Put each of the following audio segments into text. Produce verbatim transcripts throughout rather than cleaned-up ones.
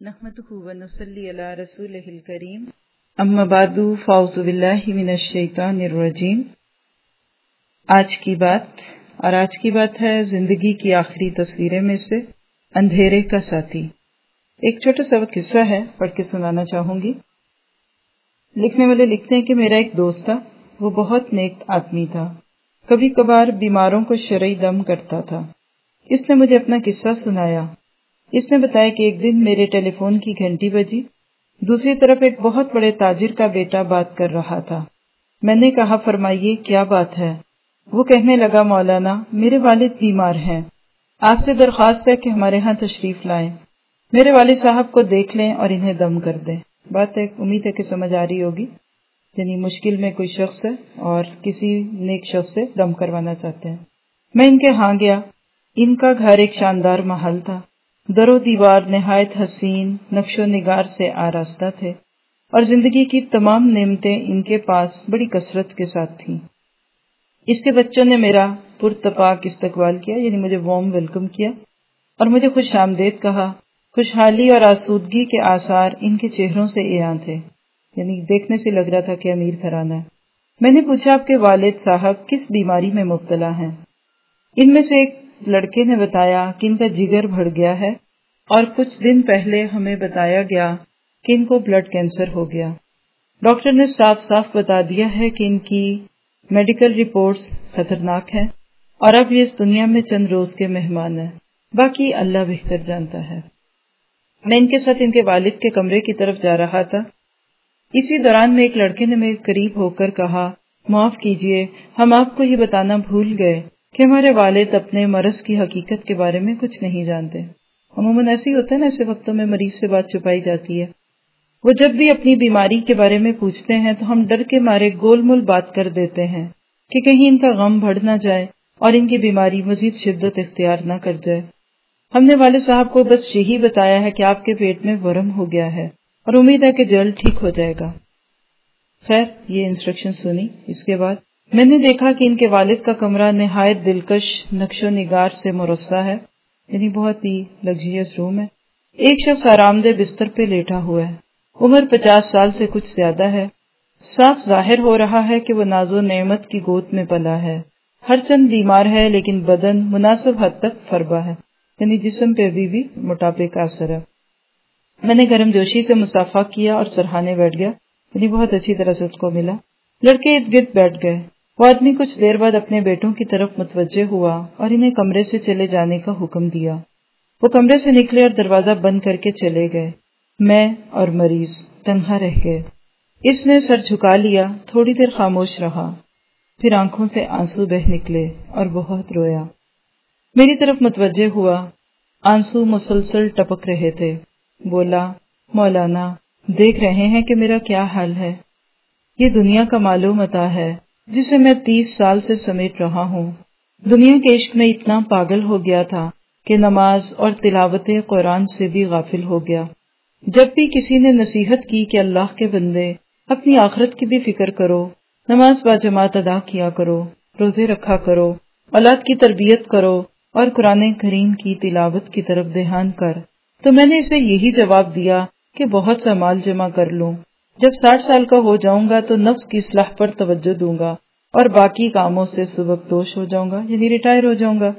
نحمده ونصلي على رسوله الكريم اما بعد فاعوذ باللہ من الشیطان الرجیم۔ آج کی بات اور آج کی بات ہے زندگی کی آخری تصویریں میں سے اندھیرے کا ساتھی۔ ایک چھوٹا سا قصہ ہے، پڑھ کے سنانا چاہوں گی۔ لکھنے والے لکھتے ہیں کہ میرا ایک دوست تھا، وہ بہت نیک آدمی تھا، کبھی کبھار بیماروں کو شرعی دم کرتا تھا۔ اس نے مجھے اپنا قصہ سنایا۔ اس نے بتایا کہ ایک دن میرے ٹیلی فون کی گھنٹی بجی، دوسری طرف ایک بہت بڑے تاجر کا بیٹا بات کر رہا تھا۔ میں نے کہا فرمائیے کیا بات ہے؟ وہ کہنے لگا مولانا میرے والد بیمار ہیں، آپ سے درخواست ہے کہ ہمارے ہاں تشریف لائیں، میرے والد صاحب کو دیکھ لیں اور انہیں دم کر دیں۔ بات ہے، امید ہے کہ سمجھ آ رہی ہوگی، یعنی مشکل میں کوئی شخص ہے اور کسی نیک شخص سے دم کروانا چاہتے ہیں۔ میں ان کے ہاں گیا۔ ان کا گھر ایک شاندار محل تھا، در و دیوار نہایت حسین نقش و نگار سے آراستہ تھے اور زندگی کی تمام نعمتیں ان کے پاس بڑی کثرت کے ساتھ تھیں۔ اس کے بچوں نے میرا پرتپاک استقبال کیا، یعنی مجھے وارم ویلکم کیا اور مجھے خوش آمدید کہا۔ خوشحالی اور آسودگی کے آثار ان کے چہروں سے عیاں تھے، یعنی دیکھنے سے لگ رہا تھا کہ امیر گھرانہ ہے۔ میں نے پوچھا آپ کے والد صاحب کس بیماری میں مبتلا ہیں؟ ان میں سے ایک لڑکے نے بتایا کہ ان کا جگر بڑھ گیا ہے اور کچھ دن پہلے ہمیں بتایا گیا کہ ان کو بلڈ کینسر ہو گیا۔ ڈاکٹر نے صاف صاف بتا دیا ہے کہ ان کی میڈیکل رپورٹس خطرناک ہیں اور اب یہ اس دنیا میں چند روز کے مہمان ہیں، باقی اللہ بہتر جانتا ہے۔ میں ان کے ساتھ ان کے والد کے کمرے کی طرف جا رہا تھا۔ اسی دوران میں ایک لڑکے نے میرے قریب ہو کر کہا معاف کیجئے، ہم آپ کو یہ بتانا بھول گئے کہ ہمارے والد اپنے مرض کی حقیقت کے بارے میں کچھ نہیں جانتے۔ عموماً ایسے ہی ہوتا ہے نا، ایسے وقتوں میں مریض سے بات چھپائی جاتی ہے۔ وہ جب بھی اپنی بیماری کے بارے میں پوچھتے ہیں تو ہم ڈر کے مارے گول مول بات کر دیتے ہیں کہ کہیں ان کا غم بڑھ نہ جائے اور ان کی بیماری مزید شدت اختیار نہ کر جائے۔ ہم نے والد صاحب کو بس یہی بتایا ہے کہ آپ کے پیٹ میں ورم ہو گیا ہے اور امید ہے کہ جلد ٹھیک ہو جائے گا۔ خیر یہ انسٹرکشن سنی۔ اس کے بعد میں نے دیکھا کہ ان کے والد کا کمرہ نہایت دلکش نقش و نگار سے مرصع ہے، یعنی بہت ہی لگژریس روم ہے۔ ایک شخص آرام دہ بستر پہ لیٹا ہوا ہے، عمر پچاس سال سے کچھ زیادہ ہے۔ صاف ظاہر ہو رہا ہے کہ وہ ناز و نعمت کی گود میں پلا ہے۔ ہر چند بیمار ہے لیکن بدن مناسب حد تک فربا ہے، یعنی جسم پہ ابھی بھی موٹاپے کا اثر ہے۔ میں نے گرم جوشی سے مصافحہ کیا اور سرہانے بیٹھ گیا، یعنی بہت اچھی طرح سے اس کو ملا۔ لڑکے ارد گرد بیٹھ گئے۔ وہ آدمی کچھ دیر بعد اپنے بیٹوں کی طرف متوجہ ہوا اور انہیں کمرے سے چلے جانے کا حکم دیا۔ وہ کمرے سے نکلے اور دروازہ بند کر کے چلے گئے۔ میں اور مریض تنہا رہ گئے۔ اس نے سر جھکا لیا، تھوڑی دیر خاموش رہا، پھر آنکھوں سے آنسو بہہ نکلے اور بہت رویا۔ میری طرف متوجہ ہوا، آنسو مسلسل ٹپک رہے تھے۔ بولا مولانا دیکھ رہے ہیں کہ میرا کیا حال ہے؟ یہ دنیا کا مال و متاع ہے جسے میں تیس سال سے سمیٹ رہا ہوں۔ دنیا کے عشق میں اتنا پاگل ہو گیا تھا کہ نماز اور تلاوت قرآن سے بھی غافل ہو گیا۔ جب بھی کسی نے نصیحت کی کہ اللہ کے بندے اپنی آخرت کی بھی فکر کرو، نماز با جماعت ادا کیا کرو، روزے رکھا کرو، اولاد کی تربیت کرو اور قرآن کریم کی تلاوت کی طرف دھیان کر، تو میں نے اسے یہی جواب دیا کہ بہت سا مال جمع کر لوں، جب ساٹھ سال کا ہو جاؤں گا تو نفس کی اصلاح پر توجہ دوں گا اور باقی کاموں سے سبکدوش ہو جاؤں گا، یعنی ریٹائر ہو جاؤں گا،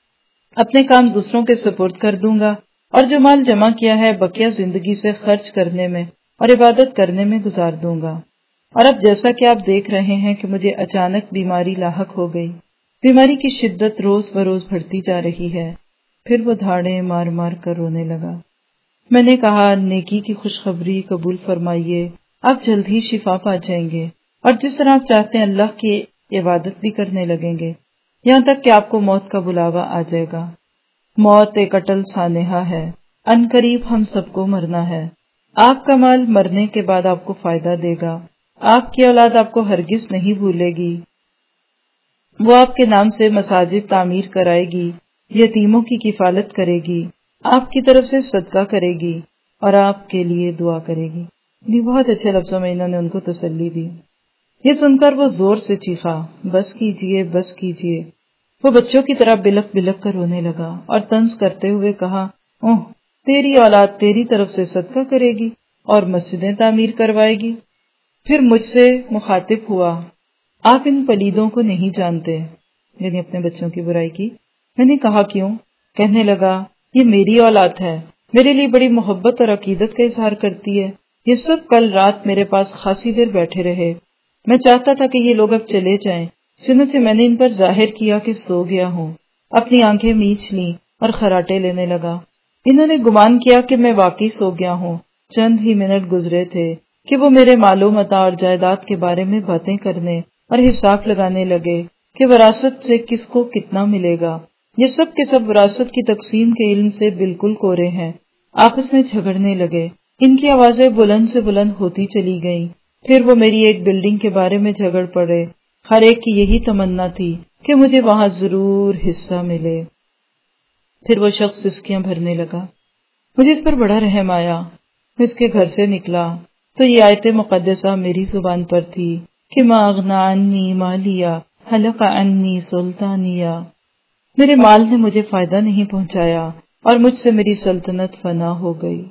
اپنے کام دوسروں کے سپرد کر دوں گا اور جو مال جمع کیا ہے بقیہ زندگی سے خرچ کرنے میں اور عبادت کرنے میں گزار دوں گا۔ اور اب جیسا کہ آپ دیکھ رہے ہیں کہ مجھے اچانک بیماری لاحق ہو گئی، بیماری کی شدت روز بروز بڑھتی جا رہی ہے۔ پھر وہ دھاڑیں مار مار کر رونے لگا۔ میں نے کہا نیکی کی خوشخبری قبول فرمائیے، آپ جلد ہی شفا پا جائیں گے اور جس طرح آپ چاہتے ہیں اللہ کی عبادت بھی کرنے لگیں گے، یہاں تک کہ آپ کو موت کا بلاوا آ جائے گا۔ موت ایک اٹل سانحہ ہے، ان قریب ہم سب کو مرنا ہے۔ آپ کا مال مرنے کے بعد آپ کو فائدہ دے گا، آپ کی اولاد آپ کو ہرگز نہیں بھولے گی، وہ آپ کے نام سے مساجد تعمیر کرائے گی، یتیموں کی کفالت کرے گی، آپ کی طرف سے صدقہ کرے گی اور آپ کے لیے دعا کرے گی۔ یہ بہت اچھے لفظوں میں انہوں نے ان کو تسلی دی۔ یہ سن کر وہ زور سے چیخا بس کیجئے بس کیجئے۔ وہ بچوں کی طرح بلک بلک کر رونے لگا اور طنز کرتے ہوئے کہا اوہ تیری اولاد تیری طرف سے صدقہ کرے گی اور مسجدیں تعمیر کروائے گی۔ پھر مجھ سے مخاطب ہوا، آپ ان پلیدوں کو نہیں جانتے، یعنی اپنے بچوں کی برائی کی۔ میں نے کہا کیوں؟ کہنے لگا یہ میری اولاد ہے، میرے لیے بڑی محبت اور عقیدت کا اظہار کرتی ہے، یہ سب کل رات میرے پاس خاصی دیر بیٹھے رہے، میں چاہتا تھا کہ یہ لوگ اب چلے جائیں، چنانچہ میں نے ان پر ظاہر کیا کہ سو گیا ہوں، اپنی آنکھیں میچ لیں اور خراٹے لینے لگا۔ انہوں نے گمان کیا کہ میں واقعی سو گیا ہوں۔ چند ہی منٹ گزرے تھے کہ وہ میرے مال و متاع اور جائیداد کے بارے میں باتیں کرنے اور حساب لگانے لگے کہ وراثت سے کس کو کتنا ملے گا۔ یہ سب کے سب وراثت کی تقسیم کے علم سے بالکل کورے ہیں۔ آپس میں جھگڑنے لگے، ان کی آوازیں بلند سے بلند ہوتی چلی گئیں۔ پھر وہ میری ایک بلڈنگ کے بارے میں جھگڑ پڑے، ہر ایک کی یہی تمنا تھی کہ مجھے وہاں ضرور حصہ ملے۔ پھر وہ شخص سسکیاں بھرنے لگا، مجھے اس پر بڑا رحم آیا۔ میں اس کے گھر سے نکلا تو یہ آیت مقدسہ میری زبان پر تھی کہ ما اغنی عنی مالیہ ہلک عنی سلطانیہ، میرے مال نے مجھے فائدہ نہیں پہنچایا اور مجھ سے میری سلطنت فنا ہو گئی۔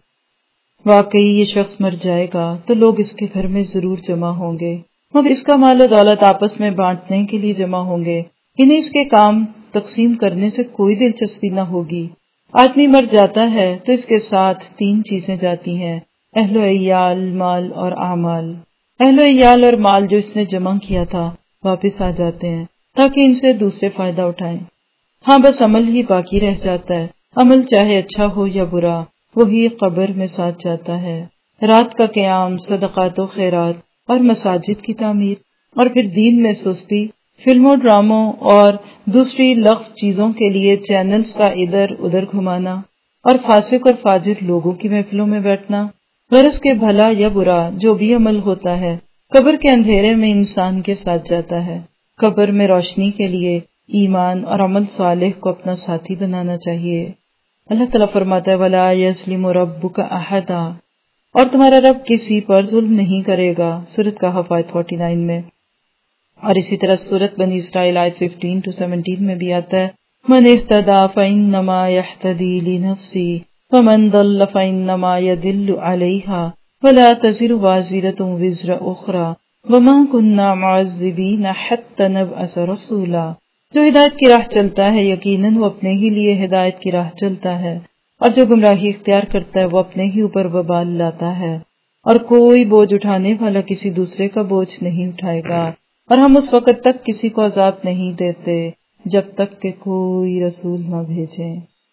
واقعی یہ شخص مر جائے گا تو لوگ اس کے گھر میں ضرور جمع ہوں گے، مگر اس کا مال و دولت آپس میں بانٹنے کے لیے جمع ہوں گے، انہیں اس کے کام تقسیم کرنے سے کوئی دلچسپی نہ ہوگی۔ آدمی مر جاتا ہے تو اس کے ساتھ تین چیزیں جاتی ہیں، اہل و عیال، مال اور اعمال۔ اہل و عیال اور مال جو اس نے جمع کیا تھا واپس آ جاتے ہیں تاکہ ان سے دوسرے فائدہ اٹھائیں۔ ہاں بس عمل ہی باقی رہ جاتا ہے، عمل چاہے اچھا ہو یا برا وہی قبر میں ساتھ جاتا ہے۔ رات کا قیام، صدقات و خیرات اور مساجد کی تعمیر، اور پھر دین میں سستی، فلموں، ڈراموں اور دوسری لغو چیزوں کے لیے چینلز کا ادھر ادھر گھمانا، اور فاسق اور فاجر لوگوں کی محفلوں میں بیٹھنا۔ غرض کے بھلا یا برا جو بھی عمل ہوتا ہے قبر کے اندھیرے میں انسان کے ساتھ جاتا ہے۔ قبر میں روشنی کے لیے ایمان اور عمل صالح کو اپنا ساتھی بنانا چاہیے۔ اللہ تعالیٰ فرماتا ہے وَلَا يَظْلِمُ رَبُّكَ أَحَدًا، اور تمہارا رب کسی پر ظلم نہیں کرے گا، سورۃ کہف آیت انچاس میں۔ اور اسی طرح سورۃ بنی اسرائیل آیت پندرہ to سترہ میں بھی آتا ہے مَنِ اهْتَدَىٰ فَإِنَّمَا يَهْتَدِي لِنَفْسِهِ وَمَنْ ضَلَّ فَإِنَّمَا يَضِلُّ عَلَيْهَا وَلَا تَزِرُ وَازِرَةٌ وِزْرَ أُخْرَىٰ وَمَا كُنَّا مُعَذِّبِينَ حَتَّىٰ نَبْعَثَ رَسُولًا۔ جو ہدایت کی راہ چلتا ہے یقیناً وہ اپنے ہی لیے ہدایت کی راہ چلتا ہے، اور جو گمراہی اختیار کرتا ہے وہ اپنے ہی اوپر وبال لاتا ہے، اور کوئی بوجھ اٹھانے والا کسی دوسرے کا بوجھ نہیں اٹھائے گا، اور ہم اس وقت تک کسی کو عذاب نہیں دیتے جب تک کہ کوئی رسول نہ بھیجیں۔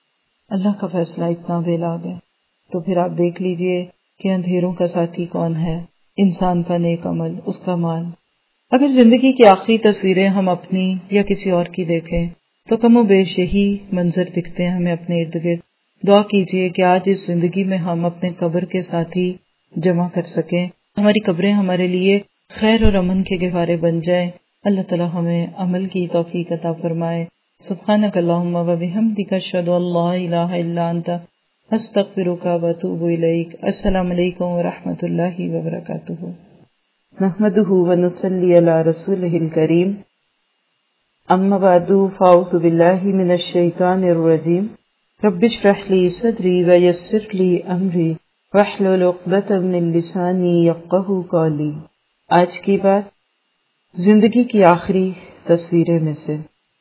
اللہ کا فیصلہ اتنا بے لاگ ہے۔ تو پھر آپ دیکھ لیجئے کہ اندھیروں کا ساتھی کون ہے، انسان کا نیک عمل، اس کا مال۔ اگر زندگی کی آخری تصویریں ہم اپنی یا کسی اور کی دیکھیں تو کم و بیش یہی منظر دکھتے ہیں ہمیں اپنے ارد گرد۔ دعا کیجئے کہ آج اس زندگی میں ہم اپنے قبر کے ساتھی جمع کر سکیں، ہماری قبریں ہمارے لیے خیر اور امن کے گہوارے بن جائیں۔ اللہ تعالی ہمیں عمل کی توفیق عطا فرمائے۔ سبحانک اللہم و بحمدک اشہد ان لا الہ الا انت استغفرک و اتوب الیک۔ السلام علیکم و رحمۃ اللہ وبرکاتہ۔ نحمدہ و نصلی علی رسولہ الکریم، اما بعد فاعوذ باللہ من الشیطان الرجیم، رب اشرح لی صدری ویسر لی امری واحلل عقدۃ من لسانی یفقہوا قولی۔ آج کی بات زندگی کی آخری تصویریں میں سے،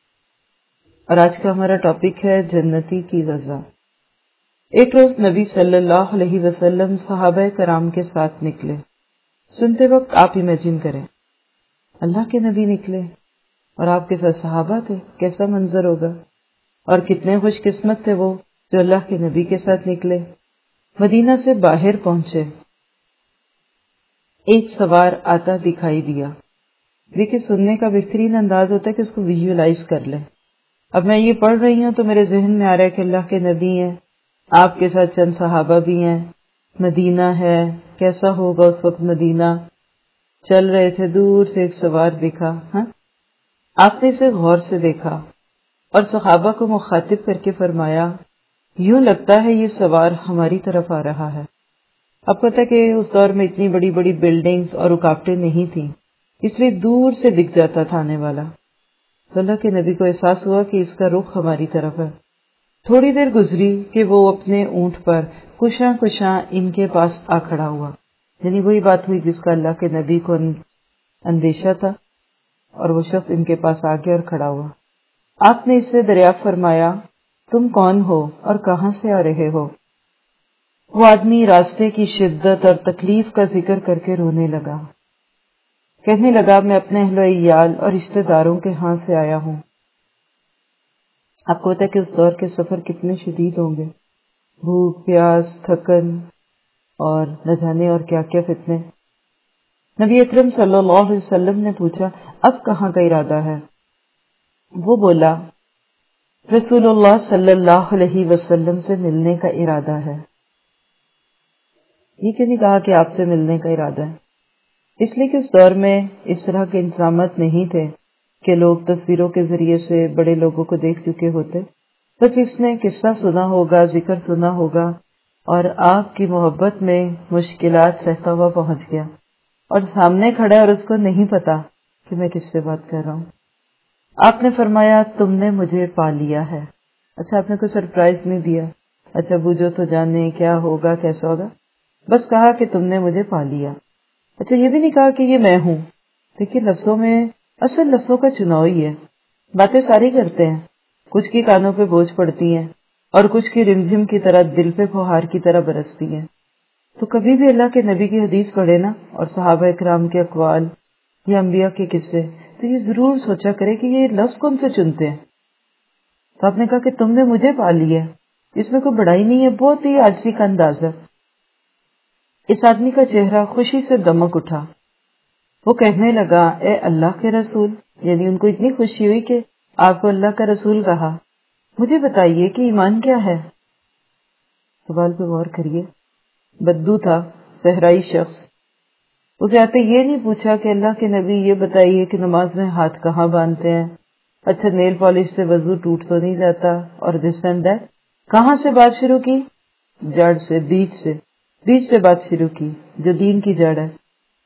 اور آج کا ہمارا ٹاپک ہے جنتی کی وضع۔ ایک روز نبی صلی اللہ علیہ وسلم صحابہ کرام کے ساتھ نکلے۔ سنتے وقت آپ امیجن کریں اللہ کے نبی نکلے اور آپ کے ساتھ صحابہ تھے، کیسا منظر ہوگا، اور کتنے خوش قسمت تھے وہ جو اللہ کے نبی کے ساتھ نکلے۔ مدینہ سے باہر پہنچے، ایک سوار آتا دکھائی دیا۔ دیکھیں سننے کا بہترین انداز ہوتا ہے کہ اس کو ویژولائز کر لیں۔ اب میں یہ پڑھ رہی ہوں تو میرے ذہن میں آ رہا ہے کہ اللہ کے نبی ہیں، آپ کے ساتھ چند صحابہ بھی ہیں، مدینہ ہے، کیسا ہوگا اس وقت مدینہ۔ چل رہے تھے، دور سے ایک سوار دکھا، ہاں آپ نے اسے غور سے دیکھا اور صحابہ کو مخاطب کر کے فرمایا یوں لگتا ہے یہ سوار ہماری طرف آ رہا ہے۔ اب پتہ کہ اس دور میں اتنی بڑی بڑی بلڈنگز اور رکاوٹیں نہیں تھیں، اس لیے دور سے دکھ جاتا تھا آنے والا۔ تو اللہ کے نبی کو احساس ہوا کہ اس کا رخ ہماری طرف ہے۔ تھوڑی دیر گزری کہ وہ اپنے اونٹ پر کشاں کشاں ان کے پاس آ کھڑا ہوا، یعنی وہی بات ہوئی جس کا اللہ کے نبی کو اندیشہ تھا، اور وہ شخص ان کے پاس آ گیا اور کھڑا ہوا۔ آپ نے اس سے دریافت فرمایا، تم کون ہو اور کہاں سے آ رہے ہو؟ وہ آدمی راستے کی شدت اور تکلیف کا ذکر کر کے رونے لگا، کہنے لگا میں اپنے اہل و عیال اور رشتہ داروں کے ہاں سے آیا ہوں۔ آپ کو پتا ہے کہ اس دور کے سفر کتنے شدید ہوں گے، بھوک پیاس تھکن اور نہ جانے اور کیا کیا فتنے۔ نبی اکرم صلی اللہ علیہ وسلم نے پوچھا، اب کہاں کا ارادہ ہے؟ وہ بولا، رسول اللہ صلی اللہ علیہ وسلم سے ملنے کا ارادہ ہے۔ یہ کیوں نہیں کہا کہ آپ سے ملنے کا ارادہ ہے؟ اس لیے کہ اس دور میں اس طرح کے انتظامات نہیں تھے کہ لوگ تصویروں کے ذریعے سے بڑے لوگوں کو دیکھ چکے ہوتے۔ بس اس نے قصہ سنا ہوگا، ذکر سنا ہوگا، اور آپ کی محبت میں مشکلات سہتا ہوا پہنچ گیا، اور سامنے کھڑا ہے اور اس کو نہیں پتا کہ میں کس سے بات کر رہا ہوں۔ آپ نے فرمایا، تم نے مجھے پا لیا ہے۔ اچھا، آپ نے کوئی سرپرائز نہیں دیا، اچھا بوجھو تو جانے کیا ہوگا کیسا ہوگا، بس کہا کہ تم نے مجھے پا لیا۔ اچھا، یہ بھی نہیں کہا کہ یہ میں ہوں۔ دیکھیے، لفظوں میں اصل لفظوں کا چناؤ ہی ہے۔ باتیں ساری کرتے ہیں، کچھ کی کانوں پہ بوجھ پڑتی ہیں اور کچھ کی رمجھم کی طرح دل پہ پھوہار کی طرح برستی ہیں۔ تو کبھی بھی اللہ کے نبی کی حدیث پڑھے نا، اور صحابہ اکرام کے اقوال یا انبیاء کے قصے، تو یہ ضرور سوچا کرے کہ یہ لفظ کون سے چنتے ہیں۔ تو آپ نے کہا کہ تم نے مجھے پا لیا، اس میں کوئی بڑائی نہیں ہے، بہت ہی عاجزی کا انداز ہے۔ اس آدمی کا چہرہ خوشی سے دمک اٹھا، وہ کہنے لگا، اے اللہ کے رسول، یعنی ان کو اتنی خوشی ہوئی کہ آپ کو اللہ کا رسول کہا، مجھے بتائیے کہ ایمان کیا ہے؟ سوال پہ غور کریے۔ بدو تھا، صحرائی شخص، اسے آتے یہ نہیں پوچھا کہ اللہ کے نبی یہ بتائیے کہ نماز میں ہاتھ کہاں باندھتے ہیں، اچھا نیل پالش سے وضو ٹوٹ تو نہیں جاتا، اور دس اینڈ دیٹ۔ کہاں سے بات شروع کی؟ جڑ سے، بیج سے بیج سے بات شروع کی، جو دین کی جڑ ہے۔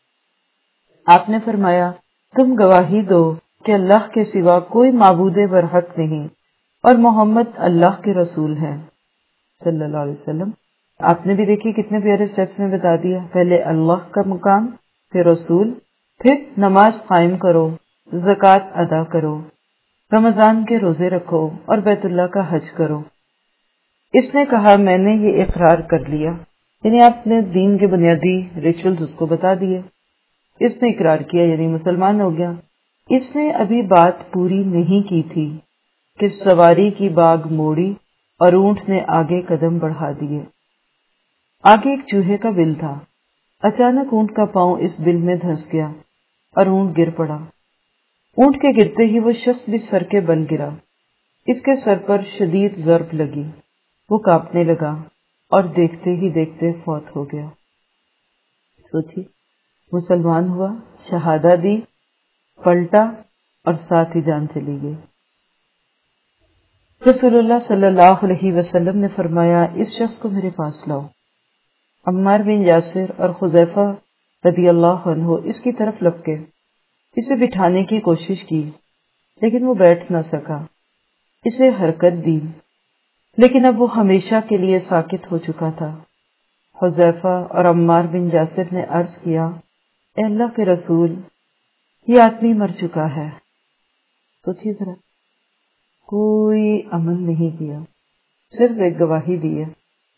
آپ نے فرمایا، تم گواہی دو کہ اللہ کے سوا کوئی معبود برحق نہیں اور محمد اللہ کے رسول ہیں صلی اللہ علیہ وسلم۔ آپ نے بھی دیکھی کتنے پیارے سٹیپس میں بتا دیا، پہلے اللہ کا مقام، پھر رسول، پھر نماز قائم کرو، زکوٰۃ ادا کرو، رمضان کے روزے رکھو اور بیت اللہ کا حج کرو۔ اس نے کہا، میں نے یہ اقرار کر لیا، یعنی آپ نے دین کے بنیادی ریچولز اس کو بتا دیے۔ اس نے اقرار کیا یعنی مسلمان ہو گیا۔ اس نے ابھی بات پوری نہیں کی تھی کہ سواری کی باگ موڑی اور اونٹ نے آگے قدم بڑھا دیے۔ آگے ایک چوہے کا بل تھا، اچانک اونٹ کا پاؤں اس بل میں دھنس گیا اور اونٹ گر پڑا۔ اونٹ کے گرتے ہی وہ شخص بھی سر کے بل گرا، اس کے سر پر شدید ضرب لگی، وہ کانپنے لگا اور دیکھتے ہی دیکھتے فوت ہو گیا۔ سوچی، مسلمان ہوا، شہادہ دی، پلٹا اور ساتھ ہی جان چلی گئی۔ رسول اللہ صلی اللہ علیہ وسلم نے فرمایا، اس شخص کو میرے پاس لاؤ۔ عمار بن یاسر اور حذیفہ رضی اللہ عنہ اس کی طرف لپکے، اسے بٹھانے کی کوشش کی، لیکن وہ بیٹھ نہ سکا۔ اسے حرکت دی، لیکن اب وہ ہمیشہ کے لیے ساکت ہو چکا تھا۔ حذیفہ اور عمار بن یاسر نے عرض کیا، اے اللہ کے رسول، یہ آدمی مر چکا ہے۔ سوچیے ذرا، کوئی عمل نہیں کیا، صرف ایک گواہی دی ہے۔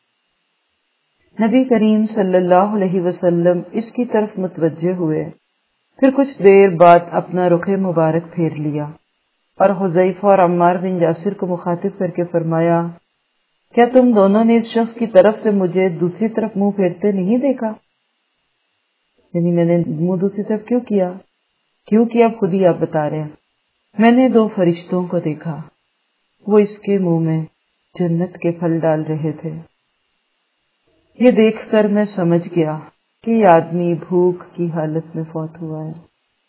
نبی کریم صلی اللہ علیہ وسلم اس کی طرف متوجہ ہوئے، پھر کچھ دیر بعد اپنا رخ مبارک پھیر لیا اور حذیفہ اور عمار بن یاسر کو مخاطب کر کے فرمایا، کیا تم دونوں نے اس شخص کی طرف سے مجھے دوسری طرف منہ پھیرتے نہیں دیکھا؟ یعنی میں نے منہ دوسری طرف کیوں کیا؟ کیوں کیا خود ہی آپ بتا رہے ہیں۔ میں نے دو فرشتوں کو دیکھا، وہ اس کے منہ میں جنت کے پھل ڈال رہے تھے۔ یہ دیکھ کر میں سمجھ گیا کہ یہ آدمی بھوک کی حالت میں فوت ہوا ہے۔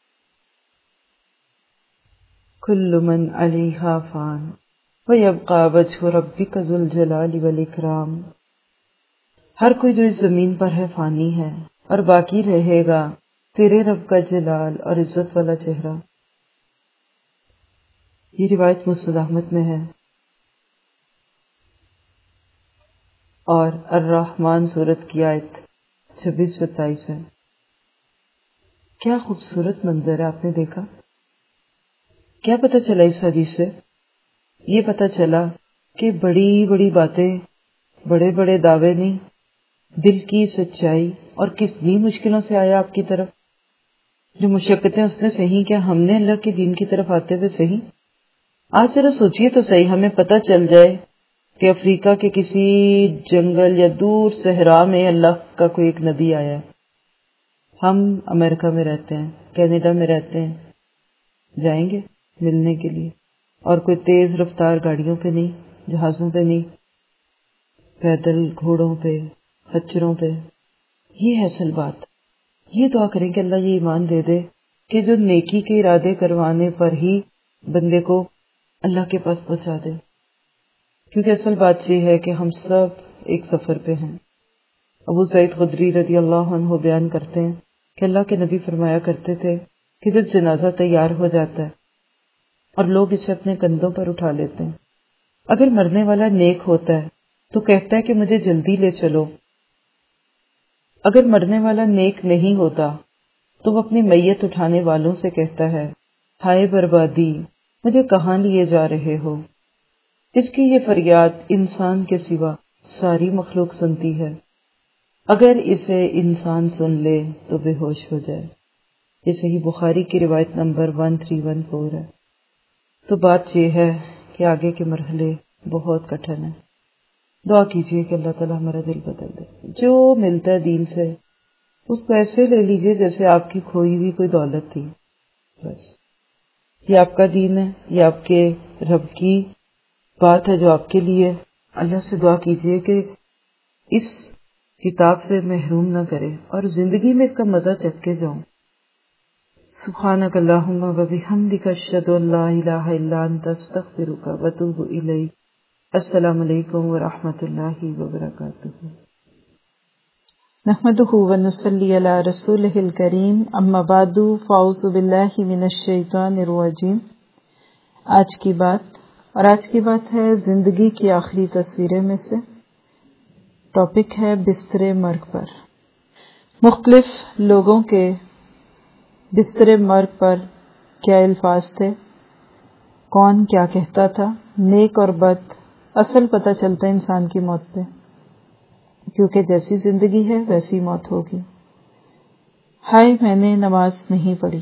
کل من علیہا فان ویبقی وجہ ربک ذو الجلال والاکرام۔ ہر کوئی جو اس زمین پر ہے فانی ہے، اور باقی رہے گا تیرے رب کا جلال اور عزت والا چہرہ۔ یہ روایت مسند احمد میں ہے۔ اور الرحمن سورت کی آیت چھبیس ستائیس ہے۔ کیا خوبصورت منظر ہے، آپ نے دیکھا؟ کیا پتہ چلا اس حدیث سے؟ یہ پتہ چلا کہ بڑی بڑی باتیں، بڑے بڑے دعوے نہیں، دل کی سچائی، اور کتنی مشکلوں سے آیا آپ کی طرف، جو مشقتیں اس نے سہی، کیا ہم نے اللہ کے دین کی طرف آتے ہوئے سہی؟ آج ذرا سوچئے تو صحیح، ہمیں پتہ چل جائے کہ افریقہ کے کسی جنگل یا دور صحرا میں اللہ کا کوئی ایک نبی آیا ہے، ہم امریکہ میں رہتے ہیں، کینیڈا میں رہتے ہیں، جائیں گے ملنے کے لیے، اور کوئی تیز رفتار گاڑیوں پہ نہیں، جہازوں پہ نہیں، پیدل، گھوڑوں پہ، خچروں پہ۔ یہ ہے اصل بات۔ یہ دعا کریں کہ اللہ یہ ایمان دے دے کہ جو نیکی کے ارادے کروانے پر ہی بندے کو اللہ کے پاس پہنچا دے، کیونکہ اصل بات یہ ہے کہ ہم سب ایک سفر پہ ہیں۔ ابو سعید خدری رضی اللہ عنہ بیان کرتے ہیں کہ اللہ کے نبی فرمایا کرتے تھے کہ جب جنازہ تیار ہو جاتا ہے اور لوگ اسے اپنے کندھوں پر اٹھا لیتے ہیں، اگر مرنے والا نیک ہوتا ہے تو کہتا ہے کہ مجھے جلدی لے چلو، اگر مرنے والا نیک نہیں ہوتا تو وہ اپنی میت اٹھانے والوں سے کہتا ہے، ہائے بربادی، مجھے کہاں لیے جا رہے ہو؟ اس کی یہ فریاد انسان کے سوا ساری مخلوق سنتی ہے، اگر اسے انسان سن لے تو بے ہوش ہو جائے۔ یہ صحیح بخاری کی روایت نمبر تین تین ایک چار ہے۔ تو بات یہ ہے کہ آگے کے مرحلے بہت کٹھن ہیں۔ دعا کیجئے کہ اللہ تعالیٰ ہمارا دل بدل دے۔ جو ملتا ہے دین سے اس کو ایسے لے لیجئے جیسے آپ کی کھوئی ہوئی کوئی دولت تھی، بس یہ آپ کا دین ہے، یہ آپ کے رب کی بات ہے جو آپ کے لیے۔ اللہ سے دعا کیجئے کہ اس کتاب سے محروم نہ کرے اور زندگی میں اس کا مزہ چکھ کے جاؤں۔ سبحانک اللہم و بحمدک، اشہد ان لا الہ الا انت، استغفرک و اتوب الیک۔ السلام علیکم ورحمۃ اللہ وبرکاتہ۔ نحمدہ ونصلی علی رسولہ الکریم، اما بعد فاعوذ باللہ من الشیطان الرجیم۔ آج کی بات اور آج کی بات ہے زندگی کی آخری تصویریں میں سے۔ ٹاپک ہے بستر مرگ پر۔ مختلف لوگوں کے بستر مرگ پر کیا الفاظ تھے، کون کیا کہتا تھا، نیک اور بد، اصل پتہ چلتا ہے انسان کی موت پہ، کیونکہ جیسی زندگی ہے ویسی موت ہوگی۔ ہائے میں نے نماز نہیں پڑھی۔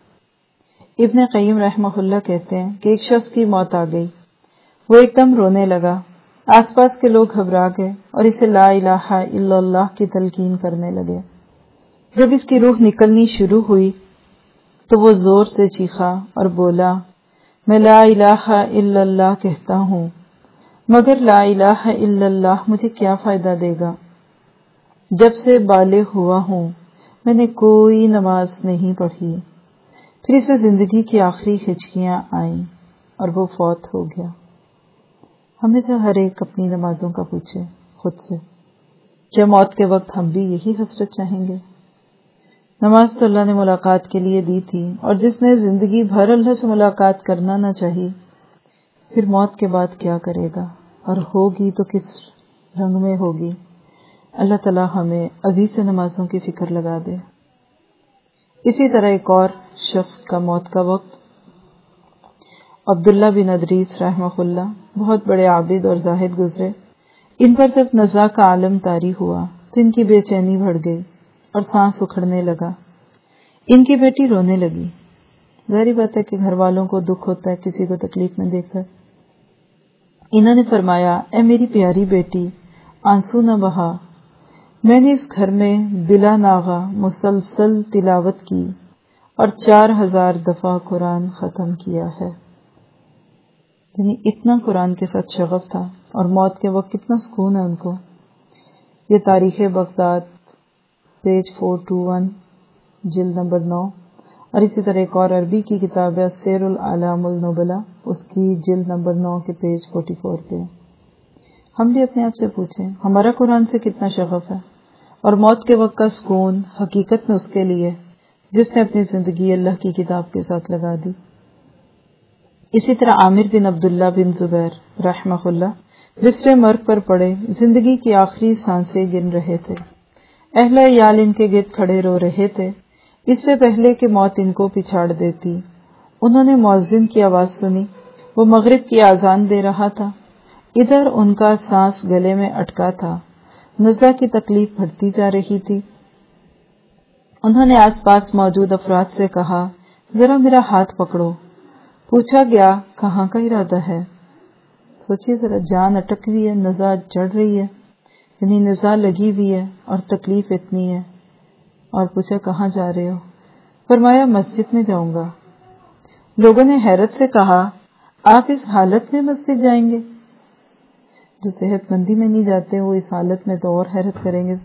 ابن قیم رحمہ اللہ کہتے ہیں کہ ایک شخص کی موت آ گئی، وہ ایک دم رونے لگا، آس پاس کے لوگ گھبرا گئے اور اسے لا الہ الا اللہ کی تلقین کرنے لگے۔ جب اس کی روح نکلنی شروع ہوئی تو وہ زور سے چیخا اور بولا، میں لا الہ الا اللہ کہتا ہوں، مگر لا الہ الا اللہ مجھے کیا فائدہ دے گا؟ جب سے بالغ ہوا ہوں میں نے کوئی نماز نہیں پڑھی۔ پھر اسے زندگی کی آخری ہچکیاں آئیں اور وہ فوت ہو گیا۔ ہمیں سے ہر ایک اپنی نمازوں کا پوچھے خود سے، کیا موت کے وقت ہم بھی یہی حسرت چاہیں گے؟ نماز تو اللہ نے ملاقات کے لیے دی تھی، اور جس نے زندگی بھر اللہ سے ملاقات کرنا نہ چاہی، پھر موت کے بعد کیا کرے گا، اور ہوگی تو کس رنگ میں ہوگی؟ اللہ تعالیٰ ہمیں ابھی سے نمازوں کی فکر لگا دے۔ اسی طرح ایک اور شخص کا موت کا وقت، عبداللہ بن ادریس رحمہ اللہ، بہت بڑے عابد اور زاہد گزرے۔ ان پر جب نزا کا عالم طاری ہوا تو ان کی بے چینی بڑھ گئی اور سانس اکھڑنے لگا۔ ان کی بیٹی رونے لگی۔ ظاہری بات ہے کہ گھر والوں کو دکھ ہوتا ہے کسی کو تکلیف میں دیکھ کر۔ انہوں نے فرمایا، اے میری پیاری بیٹی، آنسو نہ بہا، میں نے اس گھر میں بلا ناغہ مسلسل تلاوت کی اور چار ہزار دفعہ قرآن ختم کیا ہے۔ یعنی اتنا قرآن کے ساتھ شغف تھا، اور موت کے وقت کتنا سکون ہے ان کو۔ یہ تاریخ Baghdad page four two one, جلد نمبر نو، اور اسی طرح ایک اور عربی کی کتاب ہے سیر الاعلام النبلا، اس کی جلد نمبر نو کے پیج فورٹی فور پہ۔ ہم بھی اپنے آپ سے پوچھیں ہمارا قرآن سے کتنا شغف ہے، اور موت کے وقت کا سکون حقیقت میں اس کے لیے جس نے اپنی زندگی اللہ کی کتاب کے ساتھ لگا دی۔ اسی طرح عامر بن عبداللہ بن زبیر رحمہ اللہ بستر مرگ پر پڑے زندگی کی آخری سانسیں گن رہے تھے۔ اہل عیال ان کے گرد کھڑے رو رہے تھے، اس سے پہلے کہ موت ان کو پچھاڑ دیتی۔ انہوں نے مؤذن کی آواز سنی، وہ مغرب کی اذان دے رہا تھا۔ ادھر ان کا سانس گلے میں اٹکا تھا، نزلہ کی تکلیف بڑھتی جا رہی تھی۔ انہوں نے آس پاس موجود افراد سے کہا، ذرا میرا ہاتھ پکڑو۔ پوچھا گیا، کہاں کا ارادہ ہے؟ سوچیے ذرا، جان اٹک ہوئی ہے، نزلہ چڑھ رہی ہے، یعنی نزلہ لگی ہوئی ہے اور تکلیف اتنی ہے، اور پوچھا کہاں جا رہے ہو؟ فرمایا مسجد میں جاؤں گا۔ لوگوں نے حیرت سے کہا، آپ اس حالت میں مسجد جائیں گے؟ جو صحت مندی میں نہیں جاتے وہ اس حالت میں تو اور حیرت کریں گے۔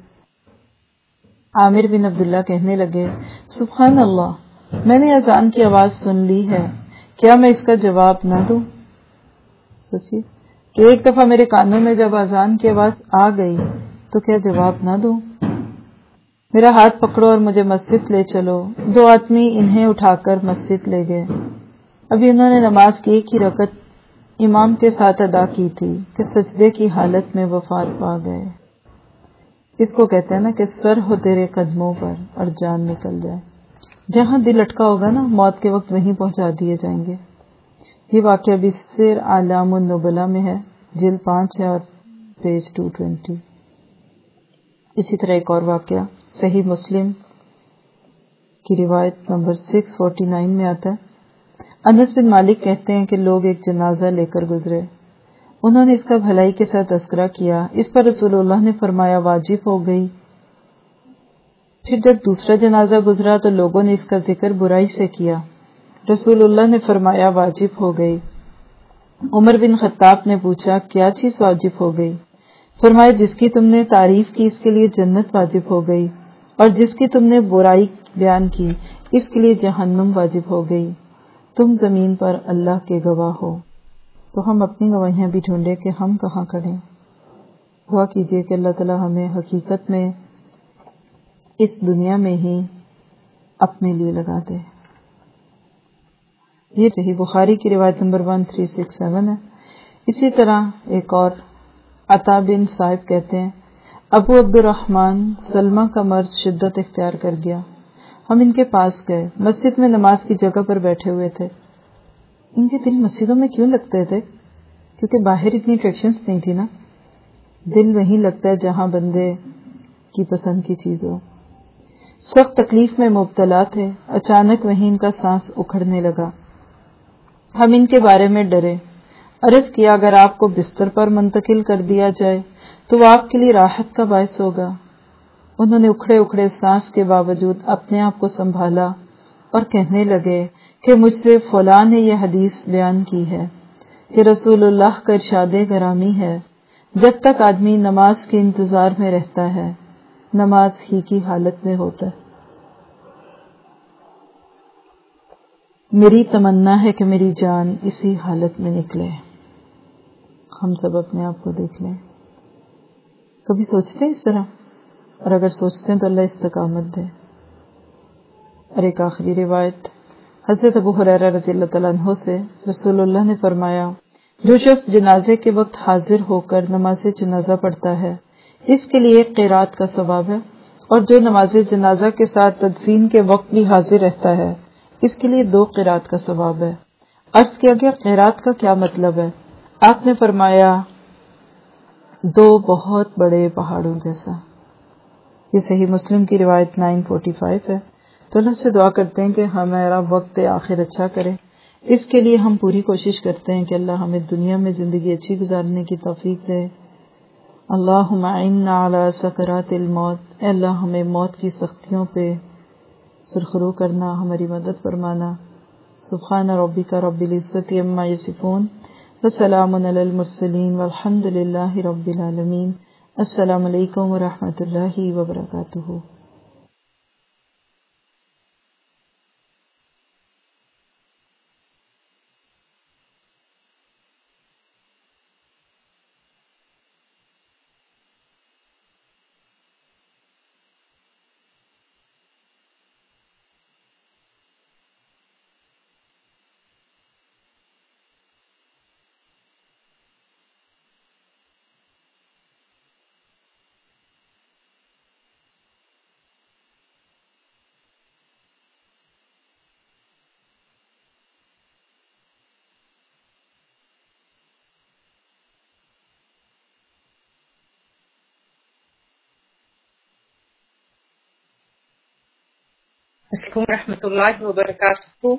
عامر بن عبداللہ کہنے لگے، سبحان اللہ، میں نے اذان کی آواز سن لی ہے، کیا میں اس کا جواب نہ دوں؟ سوچیے کہ ایک دفعہ میرے کانوں میں جب اذان کی آواز آ گئی تو کیا جواب نہ دوں؟ میرا ہاتھ پکڑو اور مجھے مسجد لے چلو۔ دو آدمی انہیں اٹھا کر مسجد لے گئے۔ ابھی انہوں نے نماز کی ایک ہی رکعت امام کے ساتھ ادا کی تھی کہ سجدے کی حالت میں وفات پا گئے۔ اس کو کہتے ہیں نا کہ سر ہو تیرے قدموں پر اور جان نکل جائے۔ جہاں دل اٹکا ہوگا نا، موت کے وقت وہیں پہنچا دیے جائیں گے۔ یہ واقعہ بسیر اعلام النبلا میں ہے، جلد پانچ ہے اور پیج دو سو بیس۔ اسی طرح ایک اور واقعہ صحیح مسلم کی روایت نمبر چھ سو انچاس میں آتا ہے۔ انس بن مالک کہتے ہیں کہ لوگ ایک جنازہ لے کر گزرے، انہوں نے اس کا بھلائی کے ساتھ تذکرہ کیا، اس پر رسول اللہ نے فرمایا واجب ہو گئی۔ پھر جب دوسرا جنازہ گزرا تو لوگوں نے اس کا ذکر برائی سے کیا، رسول اللہ نے فرمایا واجب ہو گئی۔ عمر بن خطاب نے پوچھا، کیا چیز واجب ہو گئی؟ فرمایا جس کی تم نے تعریف کی اس کے لیے جنت واجب ہو گئی، اور جس کی تم نے برائی بیان کی اس کے لیے جہنم واجب ہو گئی۔ تم زمین پر اللہ کے گواہ ہو۔ تو ہم اپنی گواہیاں بھی ڈھونڈیں کہ ہم کہاں کھڑے۔ دعا کیجیے کہ اللہ تعالی ہمیں حقیقت میں اس دنیا میں ہی اپنے لیے لگا دے۔ یہ صحیح بخاری کی روایت نمبر تیرہ سو سڑسٹھ ہے۔ اسی طرح ایک اور عطا بن صائب کہتے ہیں، ابو عبد الرحمن سلمہ کا مرض شدت اختیار کر گیا، ہم ان کے پاس گئے، مسجد میں نماز کی جگہ پر بیٹھے ہوئے تھے۔ ان کے دل مسجدوں میں کیوں لگتے تھے؟ کیونکہ باہر اتنی اٹریکشنز نہیں تھی نا، دل وہیں لگتا ہے جہاں بندے کی پسند کی چیز ہو۔ سخت تکلیف میں مبتلا تھے، اچانک وہیں ان کا سانس اکھڑنے لگا۔ ہم ان کے بارے میں ڈرے، عرض کیا اگر آپ کو بستر پر منتقل کر دیا جائے تو وہ آپ کے لیے راحت کا باعث ہوگا۔ انہوں نے اکھڑے اکھڑے سانس کے باوجود اپنے آپ کو سنبھالا اور کہنے لگے کہ مجھ سے فلاں نے یہ حدیث بیان کی ہے کہ رسول اللہ کا ارشاد گرامی ہے، جب تک آدمی نماز کے انتظار میں رہتا ہے نماز ہی کی حالت میں ہوتا ہے۔ میری تمنا ہے کہ میری جان اسی حالت میں نکلے۔ ہم سب اپنے آپ کو دیکھ لیں، کبھی سوچتے ہیں اس طرح؟ اور اگر سوچتے ہیں تو اللہ استقامت دے۔ اور ایک آخری روایت حضرت ابو ہریرہ رضی اللہ تعالیٰ عنہ سے، رسول اللہ نے فرمایا جو شخص جنازے کے وقت حاضر ہو کر نماز جنازہ پڑھتا ہے اس کے لیے ایک قرات کا ثواب ہے، اور جو نماز جنازہ کے ساتھ تدفین کے وقت بھی حاضر رہتا ہے اس کے لیے دو قرات کا ثواب ہے۔ عرض کیا گیا قرات کا کیا مطلب ہے؟ آپ نے فرمایا دو بہت بڑے پہاڑوں جیسا۔ یہ صحیح مسلم کی روایت نو سو پچاس ہے۔ تو اللہ سے دعا کرتے ہیں کہ ہمارا وقت آخر اچھا کرے، اس کے لیے ہم پوری کوشش کرتے ہیں کہ اللہ ہمیں دنیا میں زندگی اچھی گزارنے کی توفیق دے۔ اللہم اعنا علی سکرات الموت، اے اللہ ہمیں موت کی سختیوں پہ سرخرو کرنا، ہماری مدد فرمانا۔ سبحان ربک رب العزت عما یصفون وسلام علی المرسلین والحمد للہ رب العالمین۔ السلام علیکم ورحمۃ اللہ وبرکاتہ۔ السلام ورحمة الله وبركاته.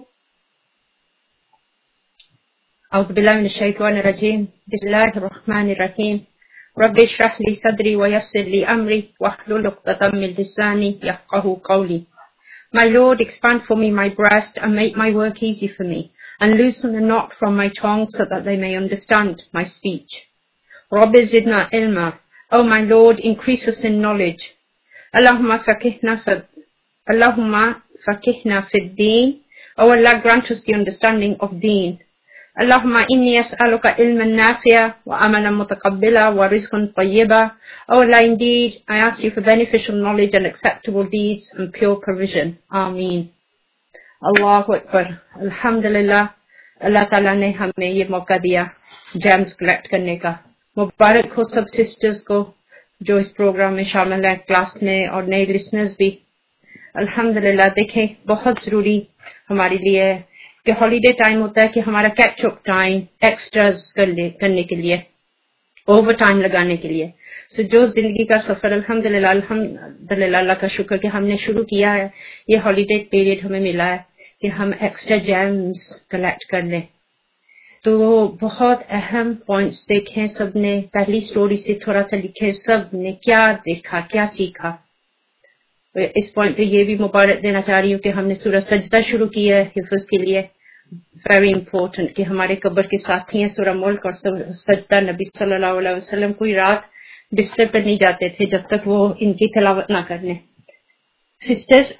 أعوذ بالله من الشيطان الرجيم. بسم الله الرحمن الرحيم. رب اشرح لي صدري ويسر لي أمري واحلل عقدة من لساني يفقهوا قولي. My Lord, expand for me my breast and make my work easy for me, and loosen the knot from my tongue so that they may understand my speech. Rabbi zidna ilma. O my Lord, increase us in knowledge. Allahumma faqihna fi Allahumma faqihna fi ad-din. O Allah, grant us the understanding of deen. Allahumma inni as'aluka ilman nafi'a wa amalan mutaqabbila wa rizqan tayyiba. O Allah, indeed, I ask you for beneficial knowledge and acceptable deeds and pure provision. Ameen. Allahu Akbar. Alhamdulillah. Allah Ta'ala ne hame ye mauka diya gems collect karne ka. Mubarak ho sab sisters ko جو اس programme میں شامل ہے, class میں, اور نئے listeners بھی. الحمدللہ. دیکھیں, بہت ضروری ہمارے لیے ہے کہ ہالیڈے ٹائم ہوتا ہے کہ ہمارا کیچ اپ ٹائم ایکسٹراز کرنے کے لیے, اوور ٹائم لگانے کے لیے. سو so, جو زندگی کا سفر الحمدللہ الحمدللہ اللہ کا شکر کہ ہم نے شروع کیا ہے, یہ ہالیڈے پیریڈ ہمیں ملا ہے کہ ہم ایکسٹرا جیمز کلیکٹ کر لیں. تو بہت اہم پوائنٹس دیکھیں سب نے, پہلی سٹوری سے تھوڑا سا لکھے سب نے, کیا دیکھا, کیا سیکھا. اس پوائنٹ پہ یہ بھی مبارک دینا چاہ رہی ہوں کہ ہم نے سورہ سجدہ شروع کی ہے حفظ کے لیے. ویری امپورٹنٹ کہ ہمارے قبر کے ساتھی ہیں سورہ ملک اور سجدہ. نبی صلی اللہ علیہ وسلم کوئی رات بستر پر نہیں جاتے تھے جب تک وہ ان کی تلاوت نہ کر لیں. سسٹرز,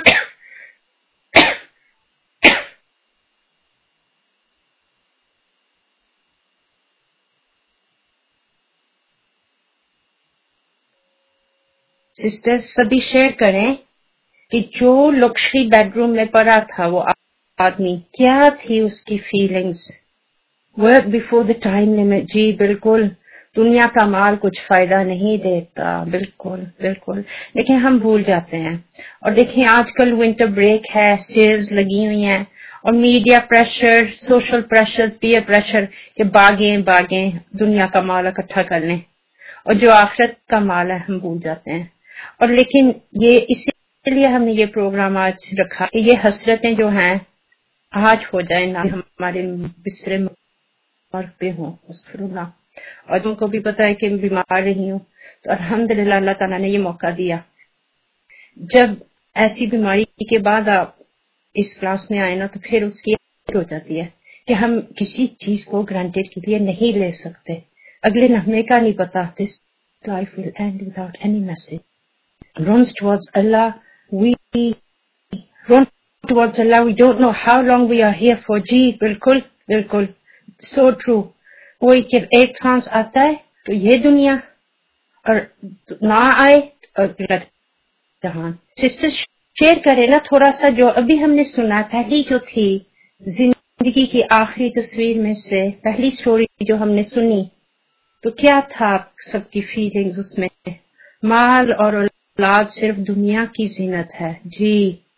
سسٹر سبھی شیئر کریں کہ جو لکشری بیڈ روم میں پڑا تھا وہ آدمی, کیا تھی اس کی feelings. Work before the time limit. جی بالکل, دنیا کا مال کچھ فائدہ نہیں دیتا. بالکل بالکل. لیکن ہم بھول جاتے ہیں. اور دیکھیں آج کل ونٹر بریک ہے, سیلز لگی ہوئی ہیں, اور media pressure, social pressure, peer pressure کہ باغیں باغیں دنیا کا مال اکٹھا کر لیں, اور جو آخرت کا مال ہے ہم بھول جاتے ہیں. اور لیکن یہ اسی لیے ہم نے یہ پروگرام آج رکھا کہ یہ حسرتیں جو ہیں آج ہو جائیں, نہ ہمارے بستر پہ ہوں. استغفر اللہ. اور تم کو بھی پتا ہے کہ میں بیمار رہی ہوں, تو الحمدللہ اللہ تعالیٰ نے یہ موقع دیا. جب ایسی بیماری کے بعد آپ اس کلاس میں آئے نا, تو پھر اس کی ہو جاتی ہے کہ ہم کسی چیز کو گرانٹیڈ کے لیے نہیں لے سکتے. اگلے لمحے کا نہیں پتا. This life will end without any message. Runs towards Allah, we run towards Allah, we don't know how long we are here for. جی بالکل بالکل, so true. کوئی کہ ایک چانس آتا ہے تو یہ دنیا, اور نہ آئے اور جہان. سسٹر شیئر کرے نا تھوڑا سا جو ابھی ہم نے سنا, پہلی جو تھی زندگی کی آخری تصویر میں سے پہلی سٹوری جو ہم نے سنی, تو کیا تھا آپ سب کی فیلنگز اس میں. مال اور اولاد صرف دنیا کی زینت ہے. جی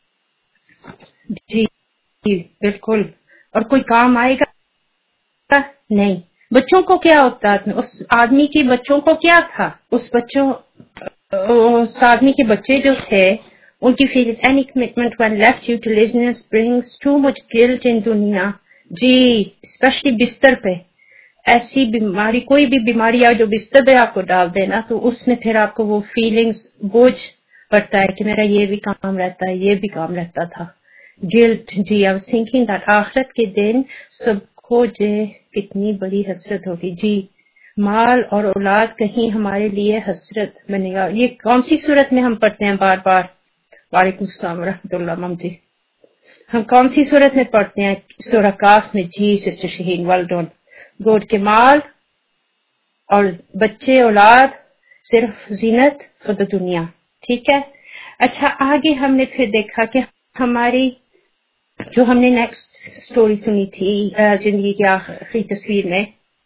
جی جی بالکل. اور کوئی کام آئے گا نہیں. بچوں کو کیا ہوتا ہے, اس آدمی کی بچوں کو کیا تھا, اس بچوں اس آدمی کے بچے جو تھے ان کی feelings, any commitment when left utilitarianism brings too much guilt in دنیا. جی اسپیشلی بستر پہ ایسی بیماری, کوئی بھی بیماری آ جو بستر پہ آپ کو ڈال دینا, تو اس میں پھر آپ کو وہ فیلنگز بوجھ پڑتا ہے کہ میرا یہ بھی کام رہتا ہے, یہ بھی کام رہتا تھا. گلٹ. جی I was thinking that آخرت کے دن سب کو جو کتنی بڑی حسرت ہوگی. جی مال اور اولاد کہیں ہمارے لیے حسرت بنے گا. یہ کون سی صورت میں ہم پڑھتے ہیں بار بار. وعلیکم السلام ورحمۃ اللہ. مم جی ہم کون سی صورت میں پڑھتے ہیں, سورہ کاف میں. جی سسٹر شہین ویل ڈن. گوڈ کے مال اور بچے اولاد صرف زینت فور دا دنیا. ٹھیک ہے. اچھا آگے ہم نے پھر دیکھا کہ ہماری جو ہم نے نیکسٹ سٹوری سنی تھی زندگی کی آخری تصویر میں,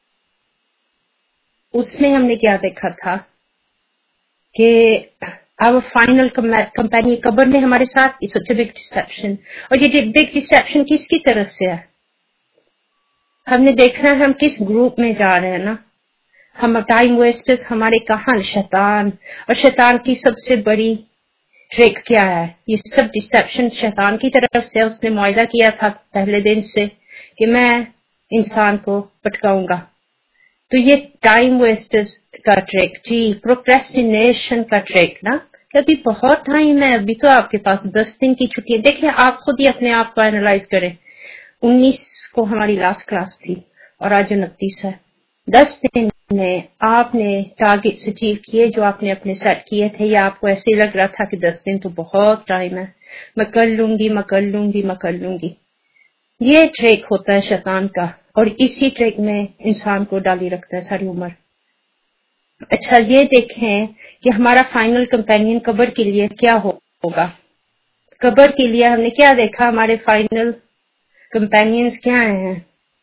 اس میں ہم نے کیا دیکھا تھا کہ our final companion قبر میں ہمارے ساتھ it's such a big deception. اور یہ big deception کس کی طرف سے ہے, ہم نے دیکھنا ہے ہم کس گروپ میں جا رہے ہیں نا. ہم ٹائم ویسٹرز ہمارے کہاں, شیطان. اور شیطان کی سب سے بڑی ٹریک کیا ہے. یہ سب ڈسپشن شیطان کی طرف سے. اس نے معاہدہ کیا تھا پہلے دن سے کہ میں انسان کو پٹکاؤں گا. تو یہ ٹائم ویسٹرز کا ٹریک, جی پروکریسٹینیشن کا ٹریک نا, کہ ابھی بہت ٹائم ہے, ابھی تو آپ کے پاس دس دن کی چھٹی ہے. دیکھیں آپ خود ہی اپنے آپ کو اینالائز کریں. انیس کو ہماری لاسٹ کلاس تھی اور آج انتیس ہے. دس دن میں آپ نے ٹارگیٹس اچیو کیے جو آپ نے اپنے سیٹ کیے تھے, یا آپ کو ایسے ہی لگ رہا تھا کہ دس دن تو بہت ٹائم ہے, میں کر لوں گی میں کر لوں گی میں کر لوں گی. یہ ٹریک ہوتا ہے شیطان کا, اور اسی ٹریک میں انسان کو ڈالی رکھتا ہے ساری عمر. اچھا یہ دیکھیں کہ ہمارا فائنل کمپینین قبر کے لیے کیا ہوگا. قبر کے لیے ہم نے کیا دیکھا, ہمارے فائنل کمپینینز کیا ہیں,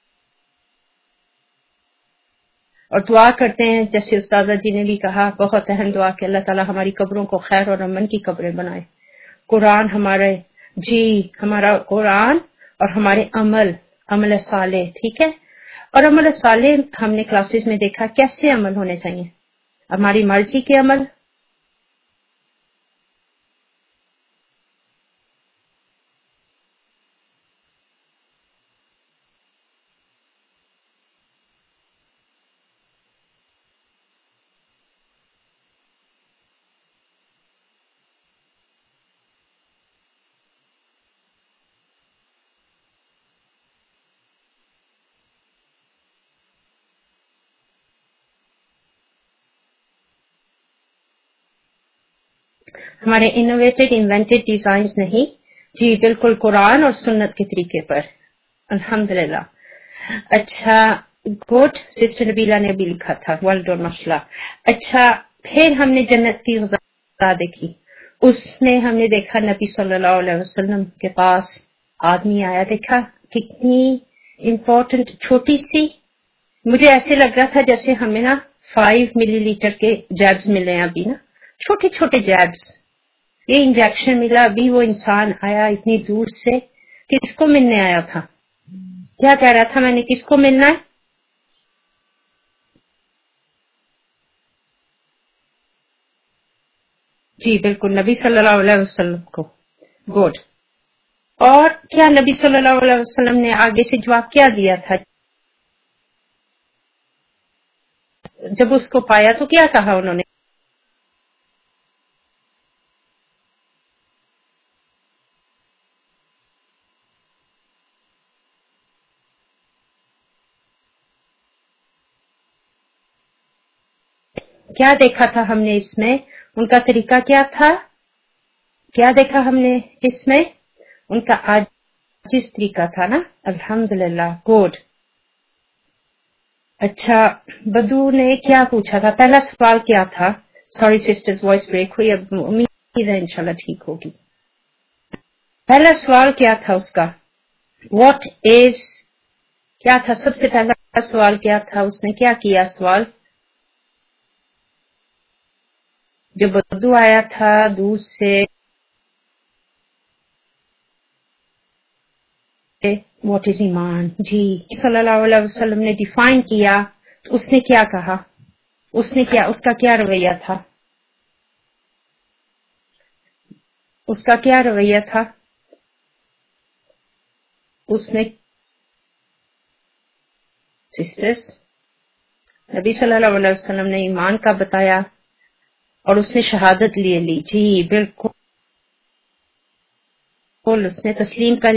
اور دعا کرتے ہیں جیسے استاذہ جی نے بھی کہا, بہت اہم دعا کہ اللہ تعالیٰ ہماری قبروں کو خیر اور امن کی قبریں بنائے. قرآن ہمارے, جی ہمارا قرآن اور ہمارے عمل, عمل صالح, ٹھیک ہے. اور عمل صالح ہم نے کلاسز میں دیکھا کیسے عمل ہونے چاہیے, ہماری مرضی کے عمل, ہمارے انوویٹڈ انوینٹڈ ڈیزائنز نہیں, جی بالکل قرآن اور سنت کے طریقے پر. الحمدللہ. اچھا گڈ, سسٹر نبیلہ نے بھی لکھا تھا, ویل ڈن ماشاءاللہ. اچھا پھر ہم نے جنت کی غذا دیکھی. اس میں ہم نے دیکھا نبی صلی اللہ علیہ وسلم کے پاس آدمی آیا, دیکھا کتنی امپورٹنٹ چھوٹی سی, مجھے ایسے لگ رہا تھا جیسے ہمیں نا فائیو ملی لیٹر کے جیبز ملے ہیں ابھی نا, چھوٹے چھوٹے جیبز. یہ انجیکشن ملا, ابھی وہ انسان آیا اتنی دور سے, کس کو ملنے آیا تھا, کیا کہہ رہا تھا میں نے, کس کو ملنا ہے, جی بالکل نبی صلی اللہ علیہ وسلم کو. گڈ. اور کیا نبی صلی اللہ علیہ وسلم نے آگے سے جواب کیا دیا تھا جب اس کو پایا, تو کیا کہا انہوں نے, کیا دیکھا تھا ہم نے اس میں, ان کا طریقہ کیا تھا, کیا دیکھا ہم نے اس میں, ان کا آج جس طریقہ تھا نا. الحمدللہ. گڈ. اچھا بدو نے کیا پوچھا تھا, پہلا سوال کیا تھا, سوری سسٹرز وائس بریک ہوئی, اب امید ہے انشاءاللہ ٹھیک ہوگی. پہلا سوال کیا تھا اس کا, واٹ از, کیا تھا سب سے پہلا سوال کیا تھا, اس نے کیا کیا سوال, جب بدو آیا تھا دور سے, واٹ از ایمان, جی صلی اللہ علیہ وسلم نے ڈیفائن کیا, تو اس نے کیا کہا, اس نے کیا, اس کا کیا رویہ تھا, اس کا کیا رویہ تھا, اس نے سسٹرز نبی صلی اللہ علیہ وسلم نے ایمان کا بتایا اور اس نے شہادت لے لی, جی بالکل اس نے تسلیم کر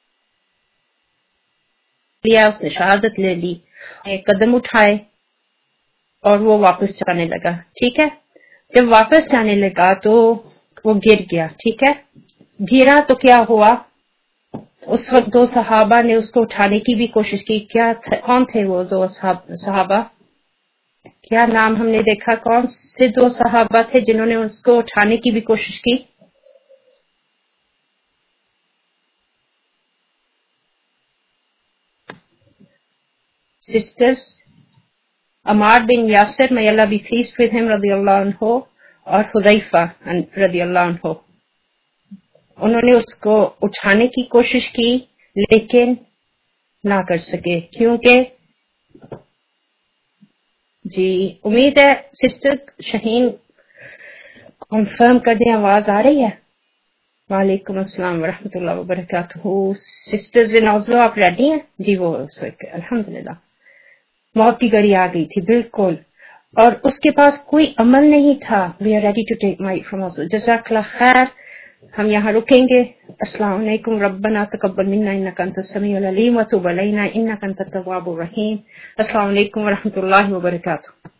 لیا, اس نے شہادت لے لی, ایک قدم اٹھائے اور وہ واپس جانے لگا. ٹھیک ہے, جب واپس جانے لگا تو وہ گر گیا. ٹھیک ہے, گرا تو کیا ہوا, اس وقت دو صحابہ نے اس کو اٹھانے کی بھی کوشش کی. کیا تھے, کون تھے وہ دو صحابہ, کیا نام ہم نے دیکھا, کون سے دو صحابہ تھے جنہوں نے اس کو اٹھانے کی بھی کوشش کی, sisters Ammar bin Yasir may Allah be pleased with him رضی اللہ عنہ, اور حذیفہ رضی اللہ عنہ. انہوں نے اس کو اٹھانے کی کوشش کی لیکن نہ کر سکے, کیونکہ جی امید ہے سسٹر شہین کنفرم کر دیں, آواز آ رہی ہے, وعلیکم السلام ورحمۃ اللہ وبرکاتہ. سسٹرز نوزلو آپ ریڈی ہیں؟ جی وہ الحمد للہ موت کی گھڑی آ گئی تھی بالکل، اور اس کے پاس کوئی عمل نہیں تھا. We are ready to take mic from Oslo. جزاک اللہ خیر. ہم یہاں رکیں گے. السلام علیکم. ربنا تقبل منا انک انت السمیع العلیم وتب علینا انک انت التواب الرحیم. السلام علیکم ورحمۃ اللہ وبرکاتہ.